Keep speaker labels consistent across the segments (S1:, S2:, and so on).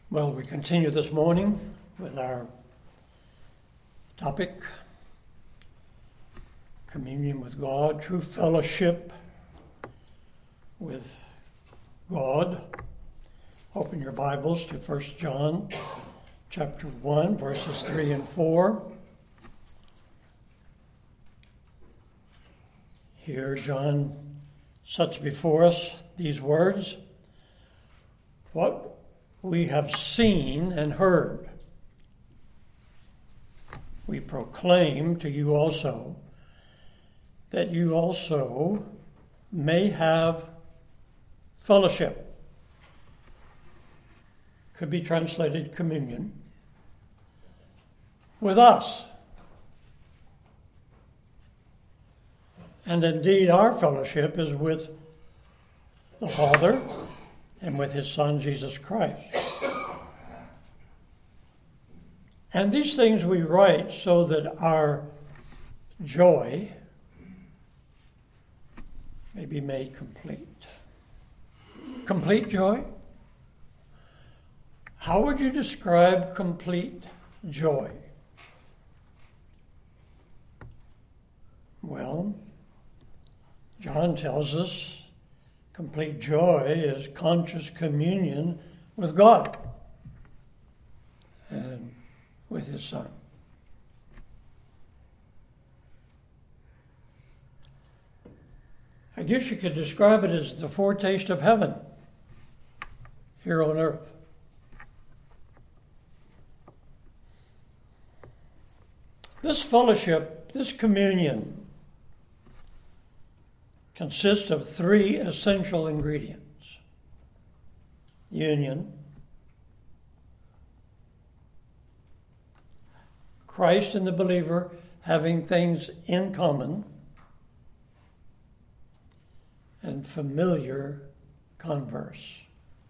S1: Well, we continue this morning with our topic, communion with God, true fellowship with God. Open your Bibles to 1 John chapter 1, verses 3 and 4. Here John sets before us these words, "What we have seen and heard, we proclaim to you also, that you also may have fellowship." Could be translated communion with us. And indeed, our fellowship is with the Father and with His Son, Jesus Christ. And these things we write so that our joy may be made complete. Complete joy? How would you describe complete joy? Well, John tells us complete joy is conscious communion with God and with His Son. I guess you could describe it as the foretaste of heaven here on earth. This fellowship, this communion, consists of three essential ingredients: union, Christ and the believer having things in common, and familiar converse.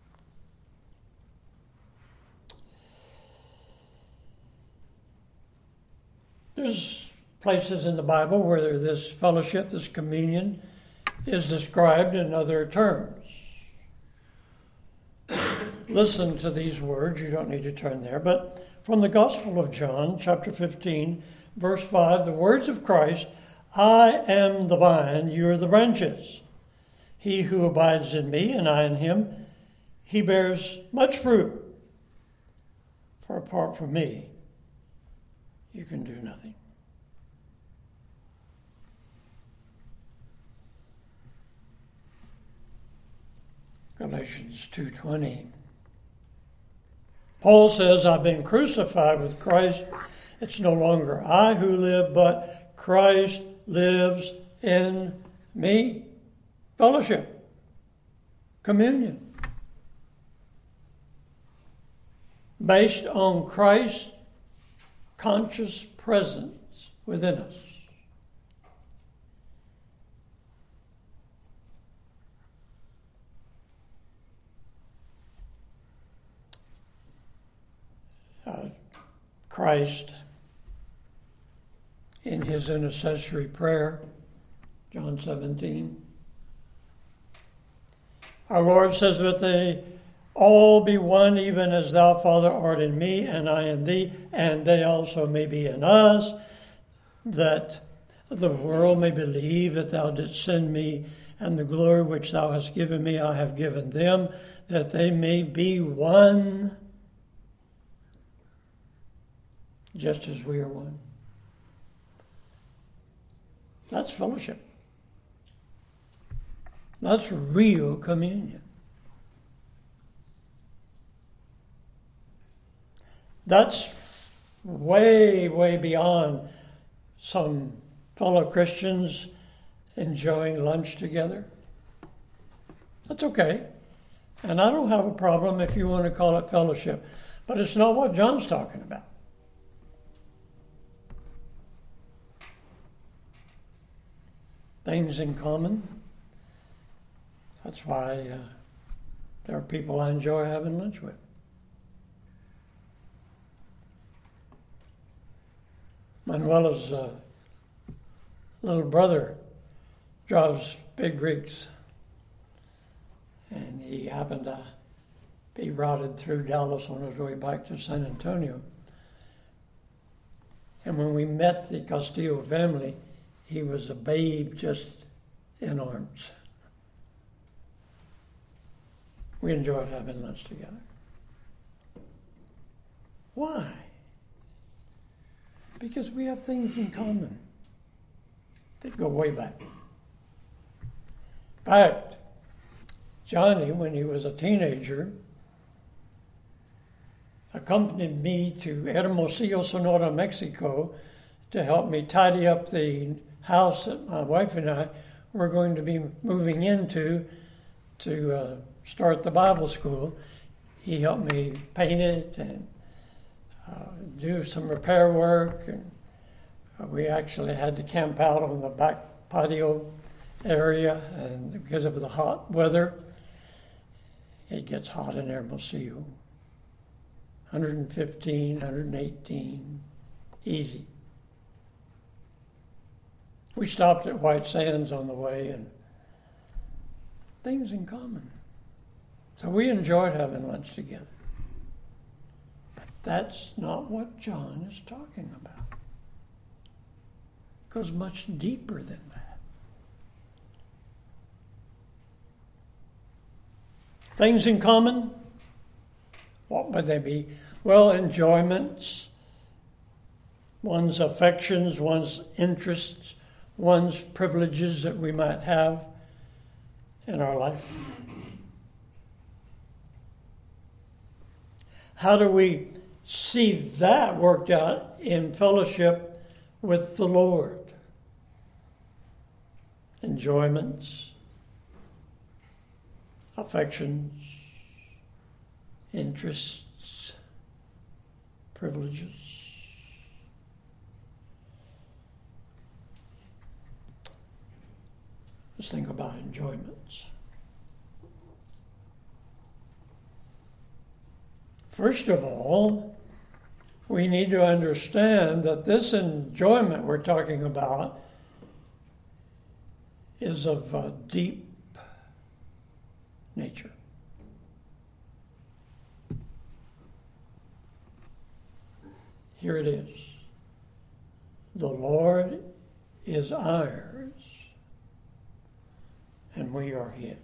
S1: There's places in the Bible where this fellowship, this communion, is described in other terms. Listen to these words. You don't need to turn there. But from the Gospel of John, chapter 15, verse 5, the words of Christ, "I am the vine, you are the branches. He who abides in me and I in him, he bears much fruit. For apart from me, you can do nothing." Galatians 2:20. Paul says, "I've been crucified with Christ. It's no longer I who live, but Christ lives in me." Fellowship. Communion. Based on Christ's conscious presence within us. Christ, in His intercessory prayer, John 17, our Lord says that they all be one, even as thou, Father, art in me, and I in thee, and they also may be in us, that the world may believe that thou didst send me, and the glory which thou hast given me I have given them, that they may be one, just as we are one. That's fellowship. That's real communion. That's way, way beyond some fellow Christians enjoying lunch together. That's okay. And I don't have a problem if you want to call it fellowship. But it's not what John's talking about. Things in common. That's why there are people I enjoy having lunch with. Manuela's little brother drives big rigs, and he happened to he routed through Dallas on his way back to San Antonio. And when we met the Castillo family, he was a babe just in arms. We enjoyed having lunch together. Why? Because we have things in common that go way back. In fact, Johnny, when he was a teenager, accompanied me to Hermosillo, Sonora, Mexico, to help me tidy up the house that my wife and I were going to be moving into to start the Bible school. He helped me paint it and do some repair work, and we actually had to camp out on the back patio area, and because of the hot weather, it gets hot in Hermosillo. 115, 118, easy. We stopped at White Sands on the way, and things in common. So we enjoyed having lunch together. But that's not what John is talking about. It goes much deeper than that. Things in common? What would they be? Well, enjoyments, one's affections, one's interests, one's privileges that we might have in our life. How do we see that worked out in fellowship with the Lord? Enjoyments, affections, interests, privileges. Let's think about enjoyments. First of all, we need to understand that this enjoyment we're talking about is of a deep nature. Here it is. The Lord is ours, and we are His.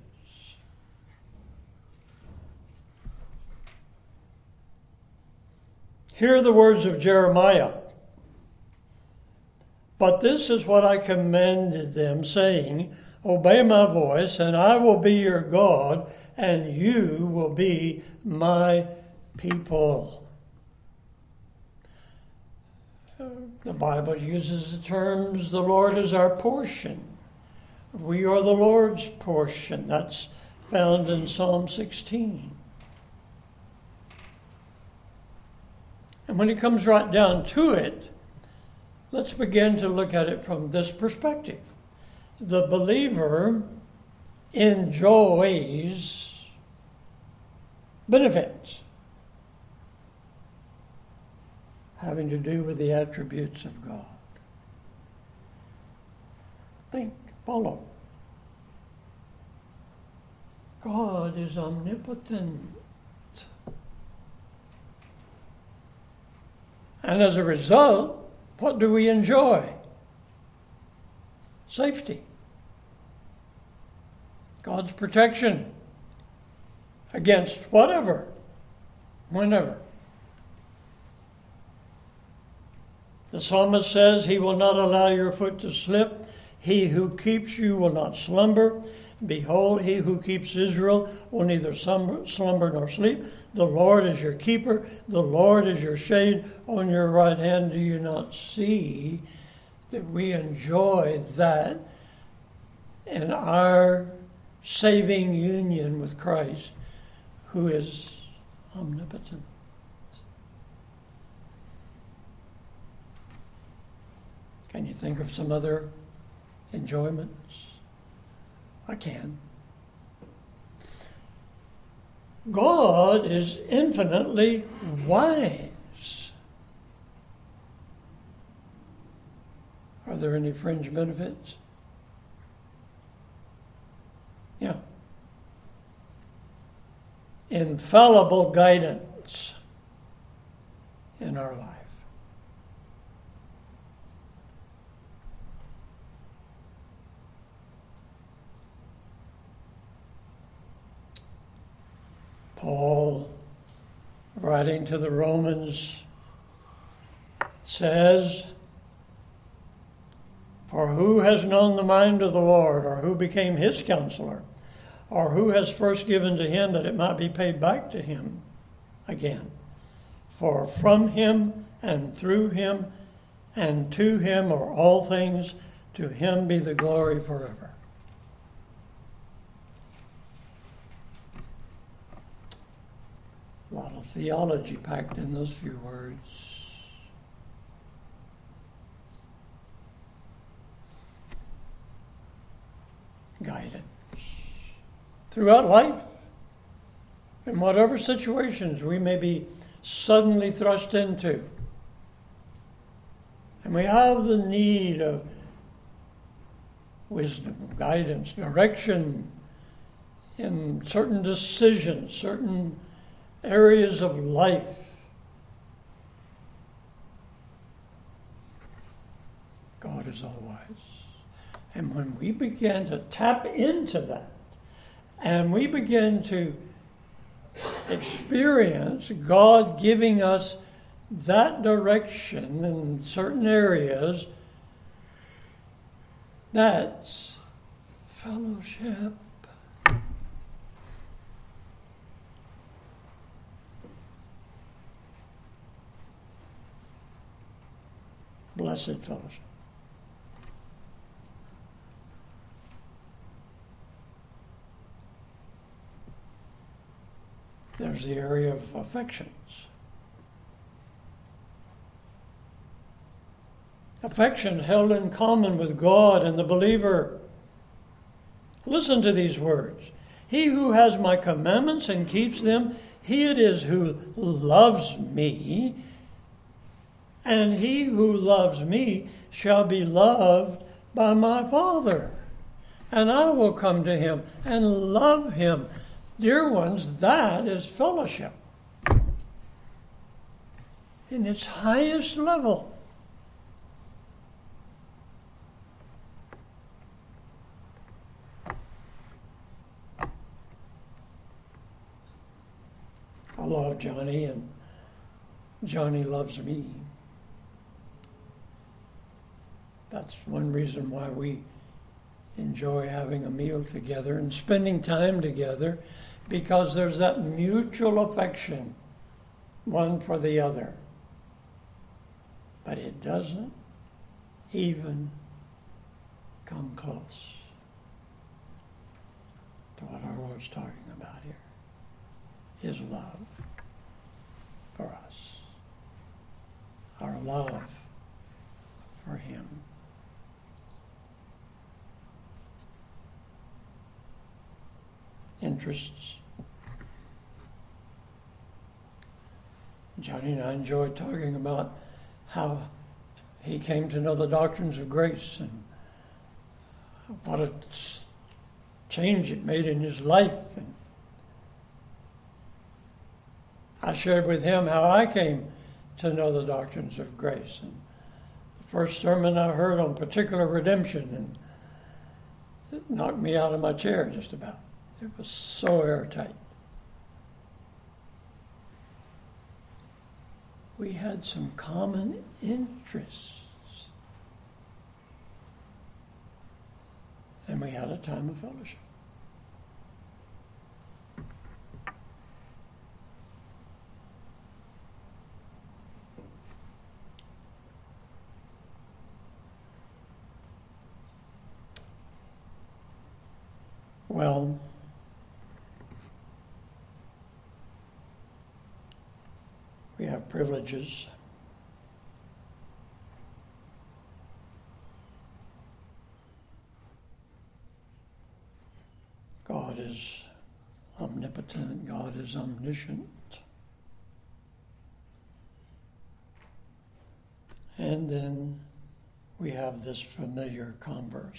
S1: Hear the words of Jeremiah. But this is what I commanded them, saying, obey my voice, and I will be your God, and you will be my people. The Bible uses the terms, the Lord is our portion. We are the Lord's portion. That's found in Psalm 16. And when it comes right down to it, let's begin to look at it from this perspective. The believer enjoys benefits having to do with the attributes of God. Think, follow. God is omnipotent. And as a result, what do we enjoy? Safety. God's protection against whatever, whenever. The psalmist says, He will not allow your foot to slip. He who keeps you will not slumber. Behold, He who keeps Israel will neither slumber nor sleep. The Lord is your keeper. The Lord is your shade on your right hand. Do you not see that we enjoy that in our saving union with Christ, who is omnipotent? Can you think of some other enjoyments? I can. God is infinitely wise. Are there any fringe benefits? Yeah. infallible guidance in our life. Paul, writing to the Romans, says, "For who has known the mind of the Lord, or who became his counselor, or who has first given to him that it might be paid back to him again? For from him and through him and to him are all things, to him be the glory forever." A lot of theology packed in those few words. Guidance throughout life, in whatever situations we may be suddenly thrust into. And we have the need of wisdom, guidance, direction in certain decisions, certain areas of life. God is all wise. And when we begin to tap into that, and we begin to experience God giving us that direction in certain areas, that's fellowship. Blessed fellowship. There's the area of affections. Affection held in common with God and the believer. Listen to these words. "He who has my commandments and keeps them, he it is who loves me. And he who loves me shall be loved by my Father. And I will come to him and love him." Dear ones, that is fellowship in its highest level. I love Johnny, and Johnny loves me. That's one reason why we enjoy having a meal together and spending time together, because there's that mutual affection, one for the other. But it doesn't even come close to what our Lord's talking about here. His love for us. Our love for him. Interests. Johnny and I enjoyed talking about how he came to know the doctrines of grace and what a change it made in his life. And I shared with him how I came to know the doctrines of grace. And the first sermon I heard on particular redemption, and it knocked me out of my chair just about. It was so airtight. We had some common interests. And we had a time of fellowship. Well, we have privileges. God is omnipotent. God is omniscient. And then we have this familiar converse.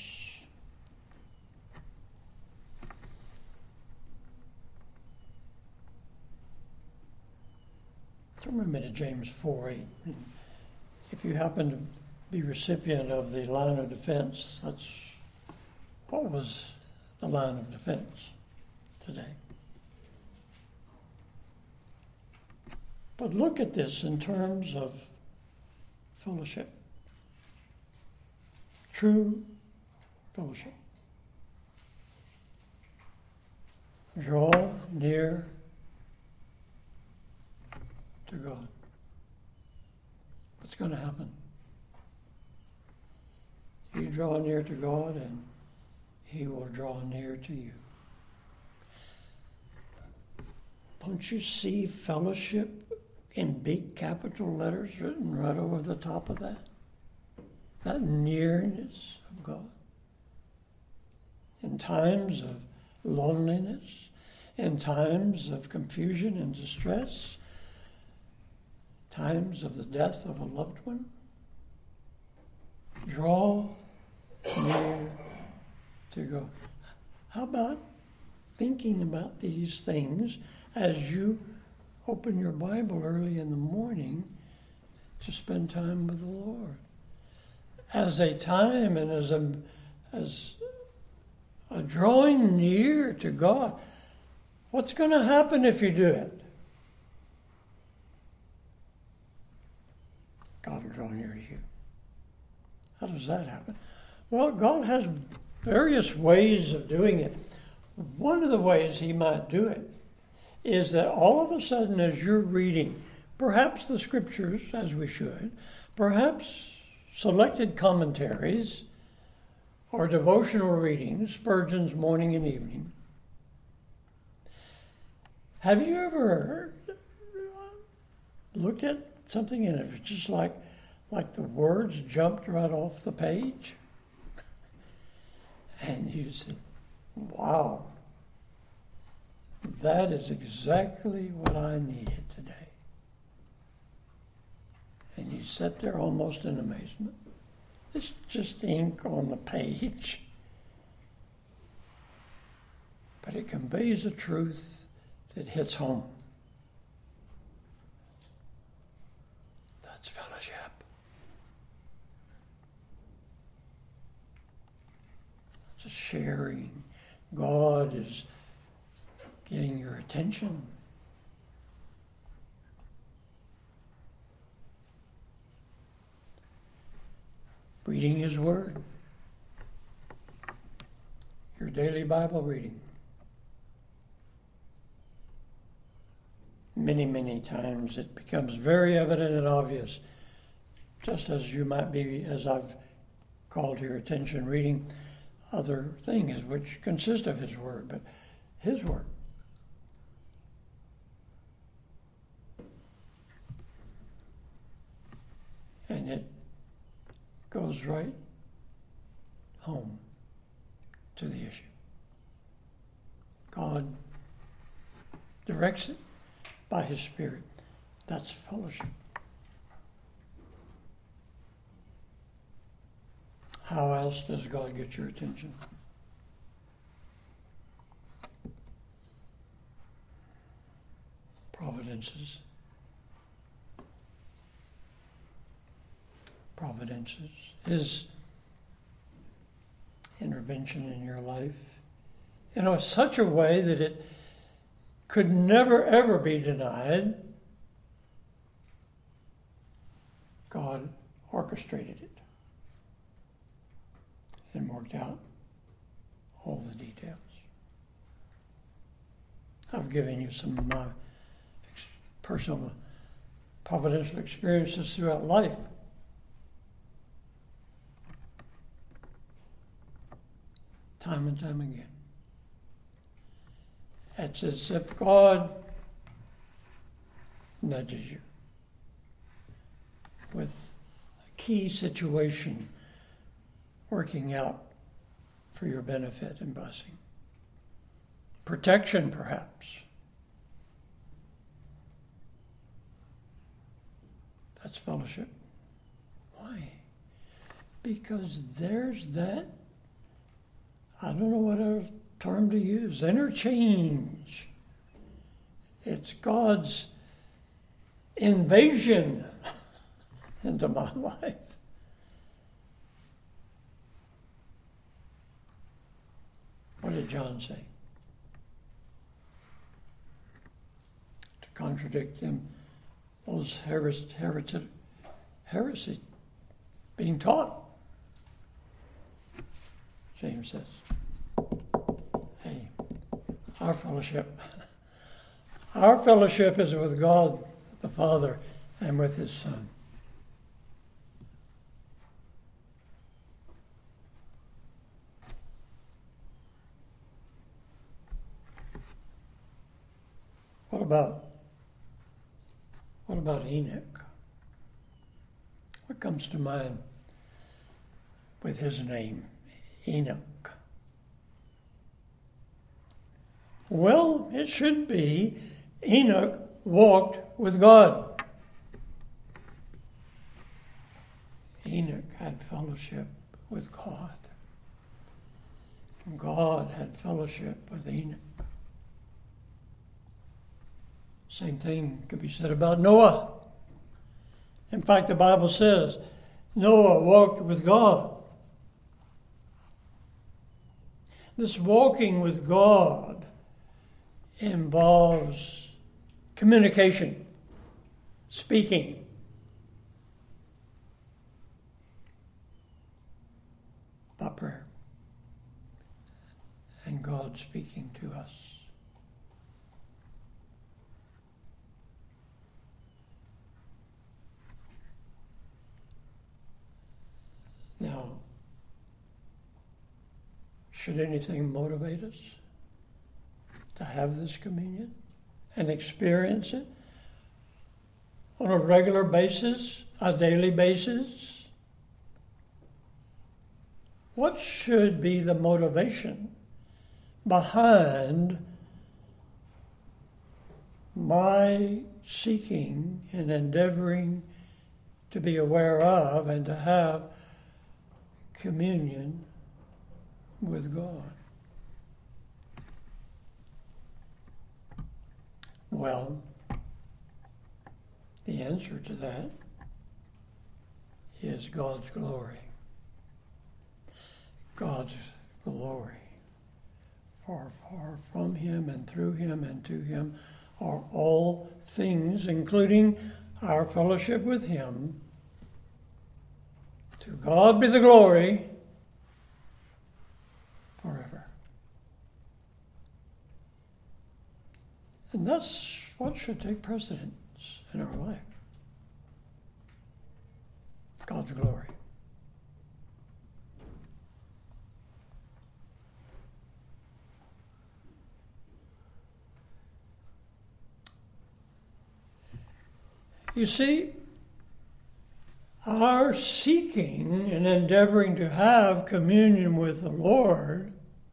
S1: Turn with me to James 4:8. If you happen to be recipient of the line of defense, what was the line of defense today? But look at this in terms of fellowship. True fellowship. Draw near to God. What's going to happen? You draw near to God and He will draw near to you. Don't you see fellowship in big capital letters written right over the top of that? That nearness of God. In times of loneliness, in times of confusion and distress, times of the death of a loved one, draw near to God. How about thinking about these things as you open your Bible early in the morning to spend time with the Lord? As a time and as a drawing near to God. What's going to happen if you do it? God will draw near to you. How does that happen? Well, God has various ways of doing it. One of the ways He might do it is that all of a sudden as you're reading, perhaps the scriptures, as we should, perhaps selected commentaries or devotional readings, Spurgeon's morning and evening. Have you ever looked at something and it's just like the words jumped right off the page? And you said, wow, that is exactly what I needed today. And you sat there almost in amazement. It's just ink on the page. But it conveys a truth that hits home. That's fellowship. That's a sharing. God is getting your attention. Reading His Word. Your daily Bible reading. Many, many times it becomes very evident and obvious, just as you might be, as I've called your attention, reading other things which consist of His Word, but His Word. And it goes right home to the issue. God directs it by His Spirit. That's fellowship. How else does God get your attention? Providences. His intervention in your life in such a way that it could never ever be denied. God orchestrated it and worked out all the details. I've given you some of my personal providential experiences throughout life. Time and time again. It's as if God nudges you with a key situation working out for your benefit and blessing. Protection, perhaps. That's fellowship. Why? Because there's that, I don't know what other term to use, interchange. It's God's invasion into my life. What did John say? To contradict them, those heresy being taught. James says, hey, our fellowship is with God the Father and with His Son. What about Enoch? What comes to mind with his name, Enoch? Well, it should be Enoch walked with God. Enoch had fellowship with God. And God had fellowship with Enoch. Same thing could be said about Noah. In fact, the Bible says Noah walked with God. This walking with God involves communication, speaking. By prayer. And God speaking to us. Now, should anything motivate us to have this communion and experience it on a regular basis, a daily basis? What should be the motivation behind my seeking and endeavoring to be aware of and to have communion with God? Well, the answer to that is God's glory. God's glory. For from Him and through Him and to Him are all things, including our fellowship with Him. To God be the glory forever. And that's what should take precedence in our life. God's glory. You see, our seeking and endeavoring to have communion with the Lord,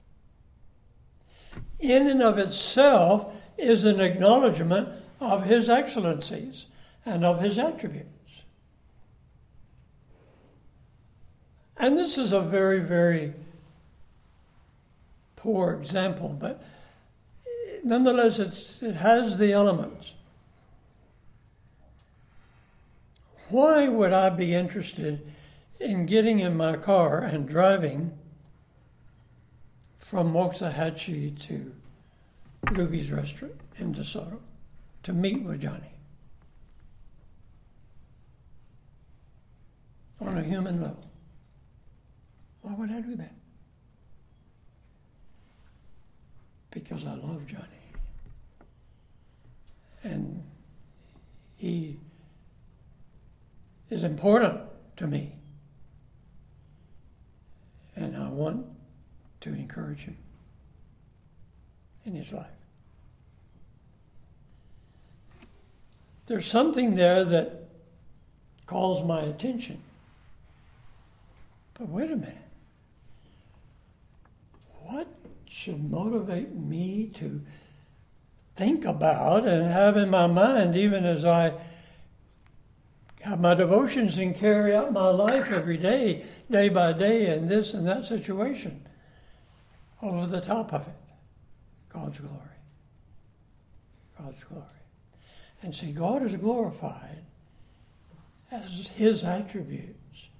S1: in and of itself, is an acknowledgement of His excellencies and of His attributes. And this is a very, very poor example, but nonetheless, it has the elements. Why would I be interested in getting in my car and driving from Waxahachie to Ruby's Restaurant in DeSoto to meet with Johnny? On a human level. Why would I do that? Because I love Johnny. And he is important to me. And I want to encourage him in his life. There's something there that calls my attention. But wait a minute. What should motivate me to think about and have in my mind, even as I have my devotions and carry out my life every day, day by day, in this and that situation? Over the top of it, God's glory. God's glory. And see, God is glorified as his attributes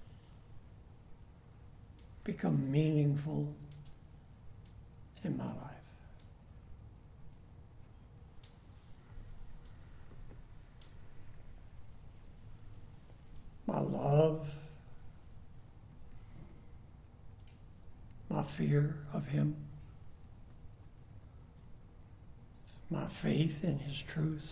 S1: become meaningful in my life. My love, my fear of him, my faith in his truth,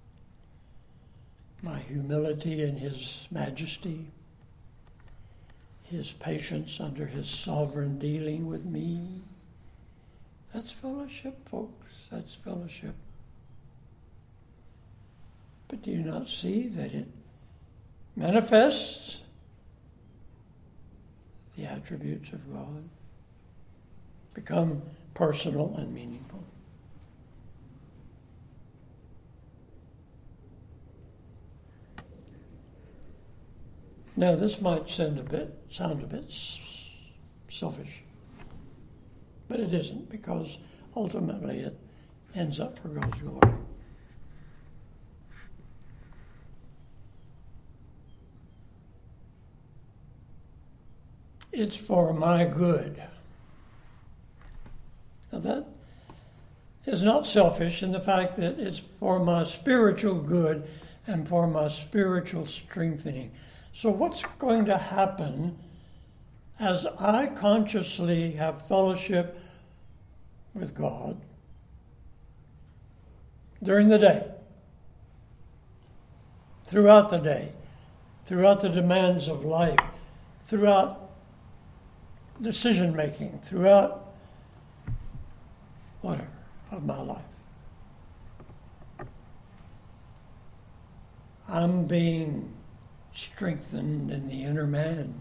S1: my humility in his majesty, his patience under his sovereign dealing with me. That's fellowship, folks. That's fellowship. But do you not see that it manifests the attributes of God, become personal and meaningful? Now, this might sound a bit selfish, but it isn't, because ultimately it ends up for God's glory. It's for my good. Now, that is not selfish in the fact that it's for my spiritual good and for my spiritual strengthening. So what's going to happen as I consciously have fellowship with God during the day, throughout the demands of life, throughout decision making, throughout whatever of my life? I'm being strengthened in the inner man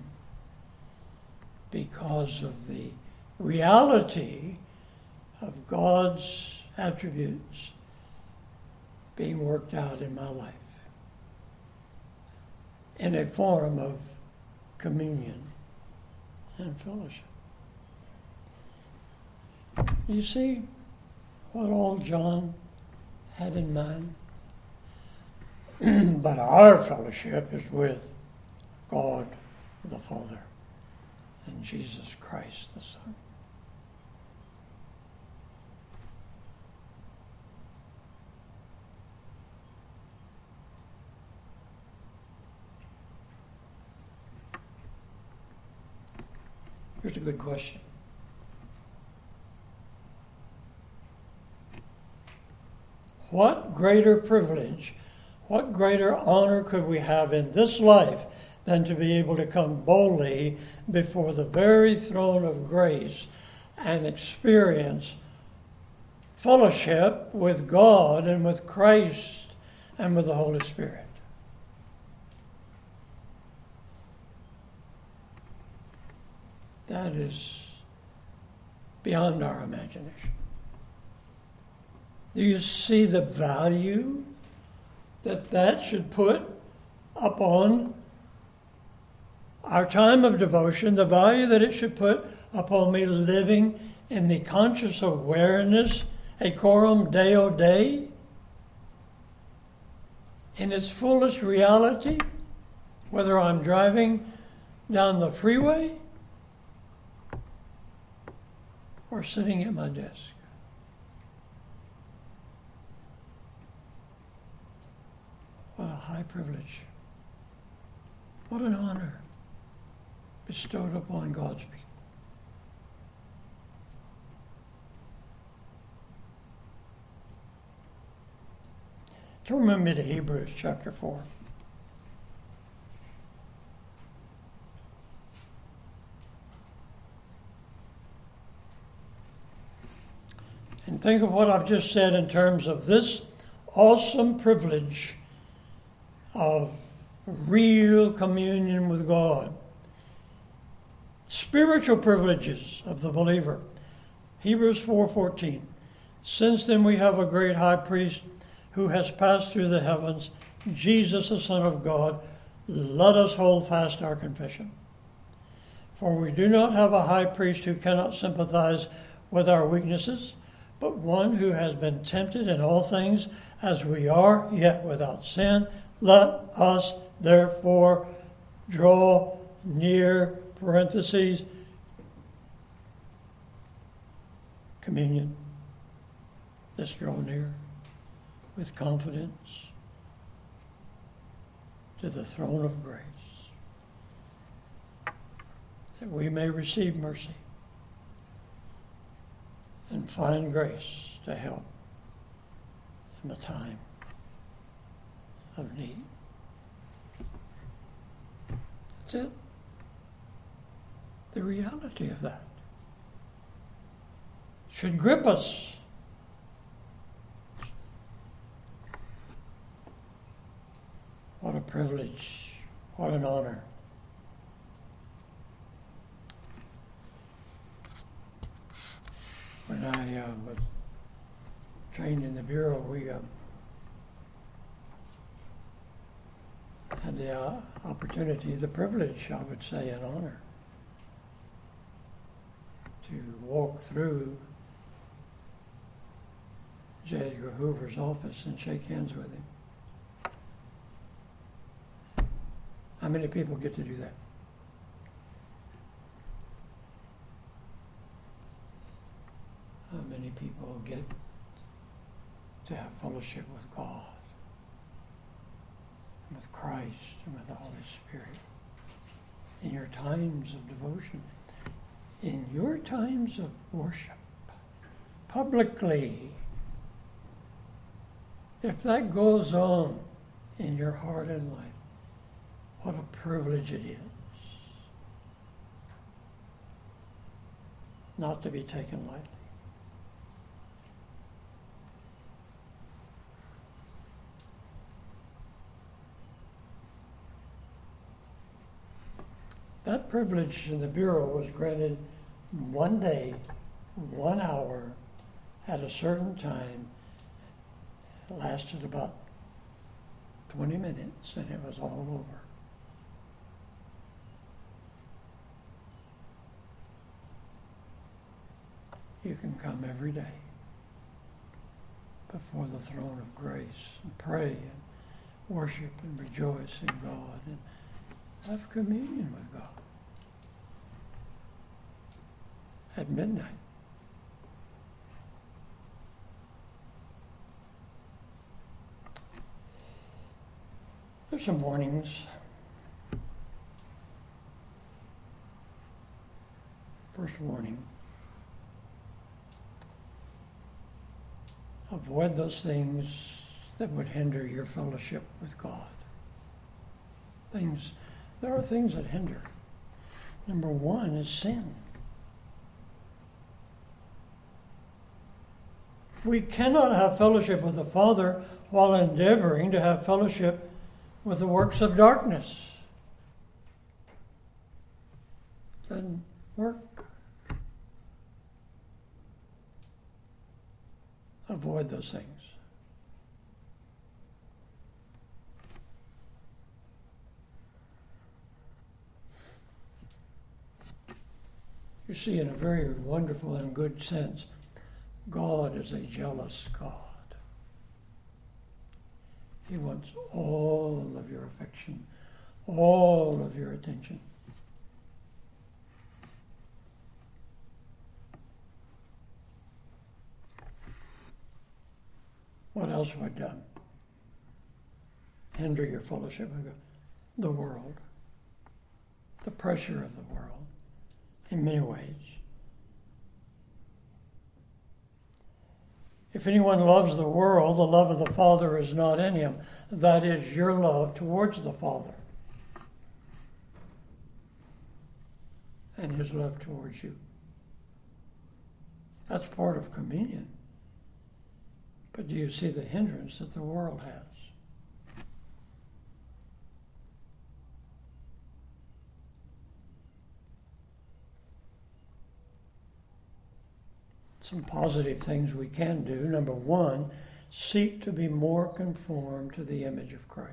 S1: because of the reality of God's attributes being worked out in my life in a form of communion and fellowship. You see what all John had in mind? But our fellowship is with God the Father and Jesus Christ the Son. Here's a good question. What greater privilege, what greater honor could we have in this life than to be able to come boldly before the very throne of grace and experience fellowship with God and with Christ and with the Holy Spirit? That is beyond our imagination. Do you see the value that should put upon our time of devotion, the value that it should put upon me living in the conscious awareness, a coram Deo Dei, in its fullest reality, whether I'm driving down the freeway or sitting at my desk? What a high privilege. What an honor bestowed upon God's people. Turn with me to Hebrews chapter 4. And think of what I've just said in terms of this awesome privilege of real communion with God. Spiritual privileges of the believer. Hebrews 4:14. Since then we have a great high priest who has passed through the heavens, Jesus the Son of God, let us hold fast our confession. For we do not have a high priest who cannot sympathize with our weaknesses, but one who has been tempted in all things as we are, yet without sin. Let us therefore draw near, parentheses, communion. Let's draw near with confidence to the throne of grace, that we may receive mercy and find grace to help in the time of need. That's it. The reality of that should grip us. What a privilege, what an honor. When I was trained in the Bureau, we had the opportunity, the privilege, I would say, an honor, to walk through J. Edgar Hoover's office and shake hands with him. How many people get to do that? How many people get to have fellowship with God, and with Christ, and with the Holy Spirit in your times of devotion, in your times of worship, publicly? If that goes on in your heart and life, what a privilege it is not to be taken lightly. That privilege in the Bureau was granted one day, 1 hour, at a certain time. It lasted about 20 minutes, and it was all over. You can come every day before the throne of grace and pray and worship and rejoice in God and have communion with God at midnight. There's some warnings. First warning. Avoid those things that would hinder your fellowship with God. There are things that hinder. Number one is sin. We cannot have fellowship with the Father while endeavoring to have fellowship with the works of darkness. Doesn't work. Avoid those things. You see, in a very wonderful and good sense, God is a jealous God. He wants all of your affection, all of your attention. What else would hinder your fellowship with the world, the pressure of the world, in many ways? If anyone loves the world, the love of the Father is not in him. That is your love towards the Father and his love towards you. That's part of communion. But do you see the hindrance that the world has? Some positive things we can do. Number one, seek to be more conformed to the image of Christ.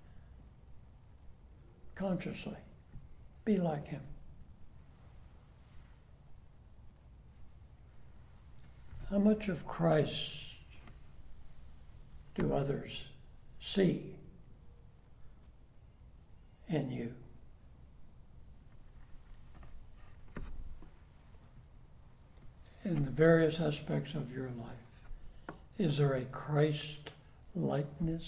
S1: Consciously, be like him. How much of Christ do others see in you? In the various aspects of your life, is there a Christ likeness?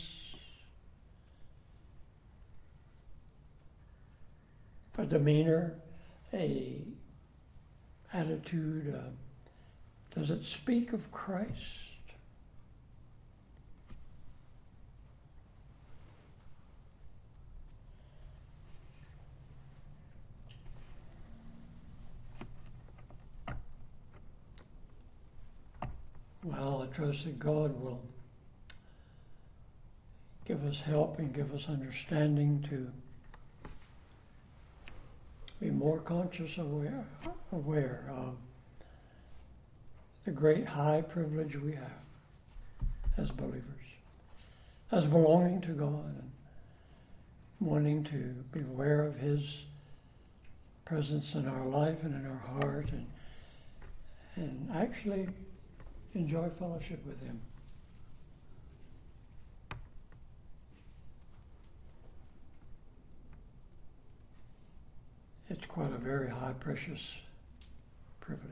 S1: A demeanor, a attitude, does it speak of Christ? Well, I trust that God will give us help and give us understanding to be more conscious, aware of the great high privilege we have as believers, as belonging to God and wanting to be aware of His presence in our life and in our heart and actually enjoy fellowship with Him. It's quite a very high, precious privilege.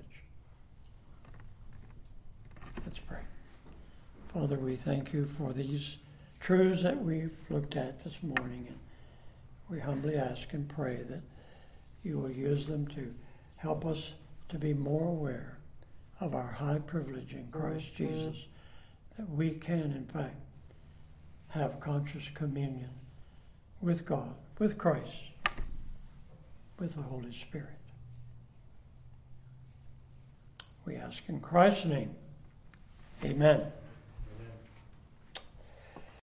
S1: Let's pray. Father, we thank you for these truths that we've looked at this morning, and we humbly ask and pray that you will use them to help us to be more aware of our high privilege in Christ Jesus, that we can, in fact, have conscious communion with God, with Christ, with the Holy Spirit. We ask in Christ's name, amen.